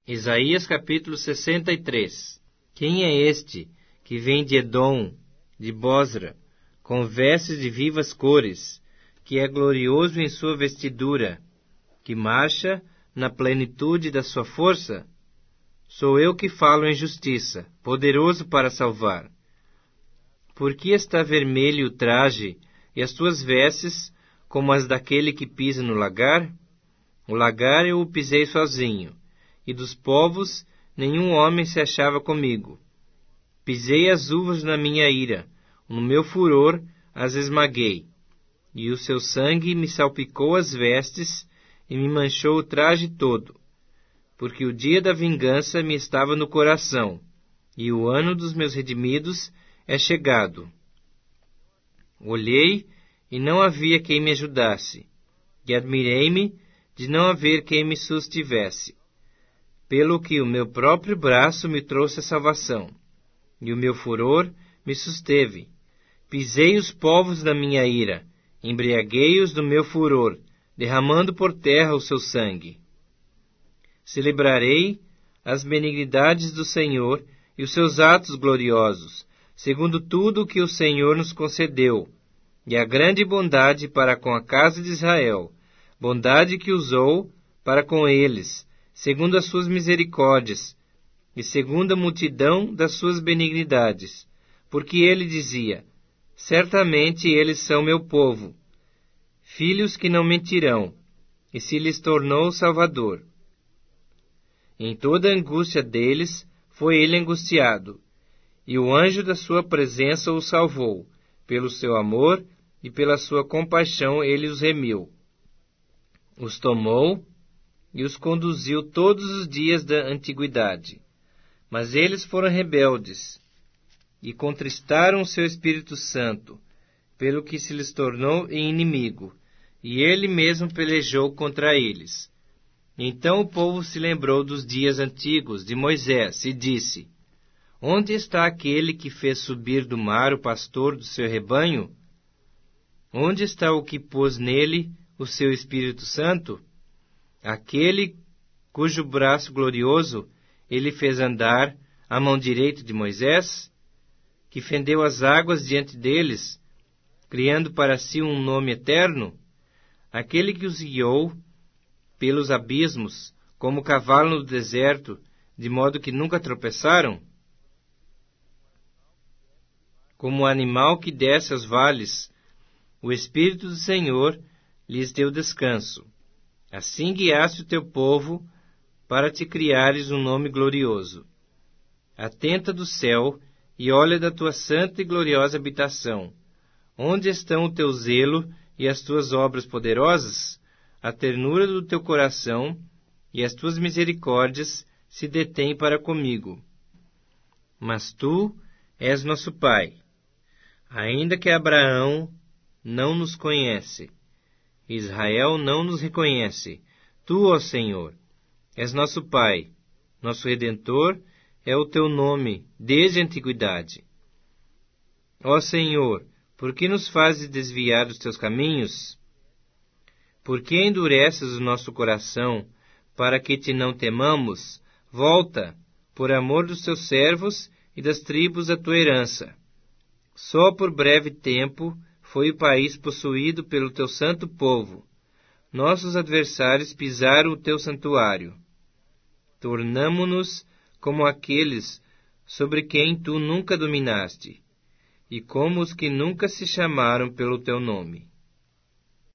Isaías capítulo 63. Quem é este que vem de Edom, de Bosra, com vestes de vivas cores, que é glorioso em sua vestidura, que marcha na plenitude da sua força? Sou eu que falo em justiça, poderoso para salvar. Por que está vermelho o traje e as tuas vestes como as daquele que pisa no lagar? O lagar eu o pisei sozinho, e dos povos nenhum homem se achava comigo. Pisei as uvas na minha ira, no meu furor as esmaguei, e o seu sangue me salpicou as vestes e me manchou o traje todo, porque o dia da vingança me estava no coração, e o ano dos meus redimidos é chegado. Olhei e não havia quem me ajudasse, e admirei-me de não haver quem me sustivesse, pelo que o meu próprio braço me trouxe a salvação, e o meu furor me susteve. Pisei os povos da minha ira, embriaguei-os do meu furor, derramando por terra o seu sangue. Celebrarei as benignidades do Senhor e os seus atos gloriosos, segundo tudo o que o Senhor nos concedeu, e a grande bondade para com a casa de Israel, bondade que usou para com eles, segundo as suas misericórdias, e segundo a multidão das suas benignidades. Porque ele dizia: certamente eles são meu povo, filhos que não mentirão, e se lhes tornou Salvador. Em toda a angústia deles foi ele angustiado, e o anjo da sua presença o salvou. Pelo seu amor e pela sua compaixão ele os remiu. Os tomou e os conduziu todos os dias da antiguidade. Mas eles foram rebeldes e contristaram o seu Espírito Santo, pelo que se lhes tornou inimigo, e ele mesmo pelejou contra eles. Então o povo se lembrou dos dias antigos de Moisés e disse: onde está aquele que fez subir do mar o pastor do seu rebanho? Onde está o que pôs nele o seu Espírito Santo? Aquele cujo braço glorioso ele fez andar à mão direita de Moisés, que fendeu as águas diante deles, criando para si um nome eterno, aquele que os guiou pelos abismos, como cavalo no deserto, de modo que nunca tropeçaram? Como o animal que desce aos vales, o Espírito do Senhor lhes deu descanso. Assim guiaste o teu povo para te criares um nome glorioso. Atenta do céu e olha da tua santa e gloriosa habitação. Onde estão o teu zelo e as tuas obras poderosas? A ternura do teu coração e as tuas misericórdias se detêm para comigo. Mas tu és nosso Pai. Ainda que Abraão não nos conhece, Israel não nos reconhece, tu, ó Senhor, és nosso Pai, nosso Redentor é o teu nome desde a antiguidade. Ó Senhor, por que nos fazes desviar dos teus caminhos? Por que endureces o nosso coração, para que te não temamos? Volta, por amor dos teus servos e das tribos da tua herança. Só por breve tempo foi o país possuído pelo teu santo povo. Nossos adversários pisaram o teu santuário. Tornamo-nos como aqueles sobre quem tu nunca dominaste, e como os que nunca se chamaram pelo teu nome.